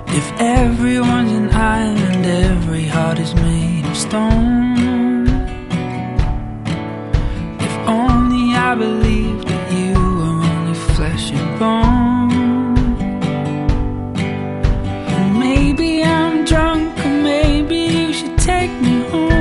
If everyone's an island, every heart is made of stone. If only I believed that you were only flesh and bone. And maybe I'm drunk, or maybe you should take me home.